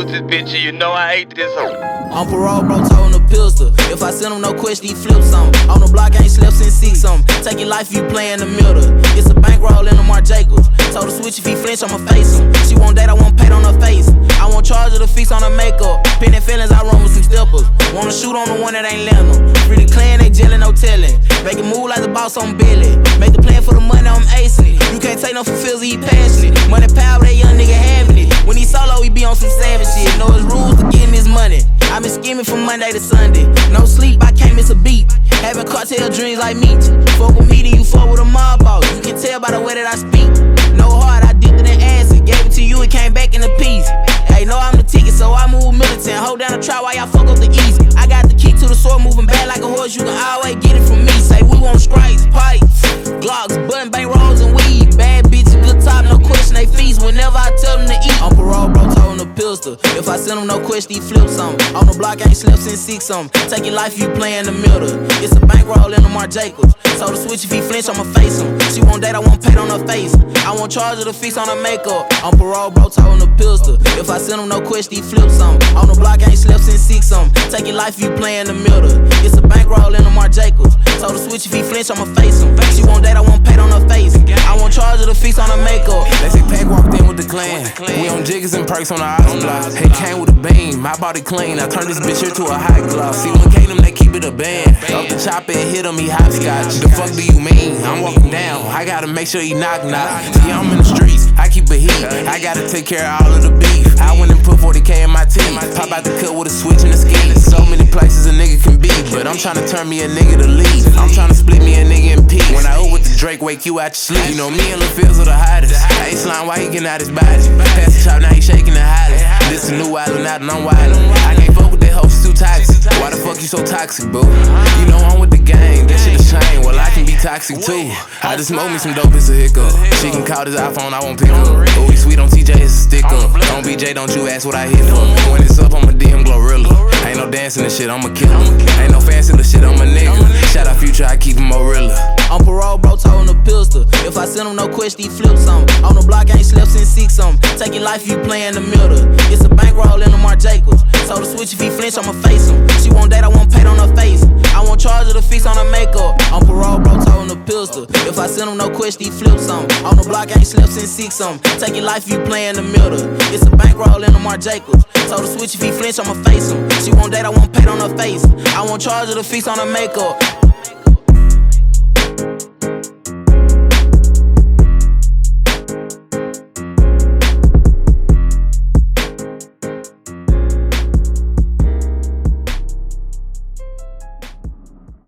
with this bitch, and you know I hate this hoe. On parole, bro, toting a pistol. If I send him no question, he flip some. On the block, ain't slept since 6 some. Take your life, you play in the middle. It's a bankroll in the Marc Jacobs. Told her switch if he flinch, I'ma face him. She won't date, I won't paint on her face. I won't charge her the feast on her makeup. Pinning feelings, I run with some steppers. Wanna shoot on the one that ain't letting them. Free the clan, they jellin', no telling. Make it move like the boss on Billy. Make the plan for the money, I'm acing it. You can't take no for feels, he passionate. Money power, that young nigga having it. When he solo, he be on some savage shit. Know his rules to getting his money. I been scheming from Monday to Sunday. No sleep, I can't miss a beat. Having cartel dreams like me. Fuck with me, then you fuck with a mob boss. You can tell by the way that I speak. No heart, I dipped it in acid. Gave it to you, it came back in a piece. Hey, know I'm the ticket, so I move militant. Hold down the trap while y'all fuck up the east. I got the key to the sword, moving back like a horse. You can always get it from me. Say we want stripes, pipes, Glocks, button, bank rolls, and weed. Bad bitches, good top, no question, they feast. Whenever I tell them to eat. On parole, bro, toting a pistol. If I send him no question, he flip something. On the block, ain't slept since 6 something. Take your life, you play in the middle. It's a bankroll in the Marc Jacobs. So the switch, if he flinch, I'ma face him. She won't date, I won't paint on her face. I won't charge her the feast on her makeup. On parole, bro, toting a pistol. If I send him no question, he flip something. On the block, ain't slept since 6 something. Take your life, you play in the middle. It's a bankroll in the Marc Jacobs. So the switch, if he flinch, I'ma face him. She won't date, I won't paint on her face. I won't charge her the feast on her makeup. They say Pac walked in with the clan. We on jiggers and perks on the ice block. Hey, came with a beam, my body clean. I turned this bitch here to a high gloss. See, when K them, they keep it a band. Off the chopper and hit him, he hopscotch. The fuck do you mean? I'm walking down, I gotta make sure he knock. See, I'm in the streets, I keep it heat. I gotta take care of all of the beef. I went and put 40K in my team. Pop out the cut with a switch and a ski. So many places a nigga can be, but I'm tryna turn me a nigga to leave. I'm tryna split me a nigga in peace. When I owe with the Drake, wake you out your sleep. You know me and Lil Fields are the hottest. Ace line, why he getting out his body? Pass the chop, now he shaking the hottest. This a new island out and I'm wildin'. I can't fuck with that hoe, she too toxic. Why the fuck you so toxic, boo? You know I'm with the gang, that shit is shame. Well, I can be toxic too. I just smoke me some dope, it's a hiccup. She can call this iPhone, I won't pick up. Oh, we sweet on TJ, it's a stick up. On BJ, don't you ask what I hit for. When it's up, I'm a DM Glorilla. Ain't no dancing and shit, I'm a killer. Ain't no fancy the shit, I'm a nigga. Shout out Future, I keep him more realer. On parole, bro, toting a pistol. If I send him no question, he flip something. On the block, ain't slept since 6 something. Take your life, you play in the middle. It's a bankroll in the Marc Jacobs. So the switch, if he flinch, I'ma face him. She won't date, I won't paint on her face. I won't charge her the feast on her makeup. On parole, bro, toting a pistol. If I send him no question, he flip something. On the block, ain't slept since 6 something. Take your life, you play in the middle. It's a bankroll in the Marc Jacobs. So the switch, if he flinch, I'ma face him. She won't date, I won't paint on her face. I won't charge her the feast on her makeup.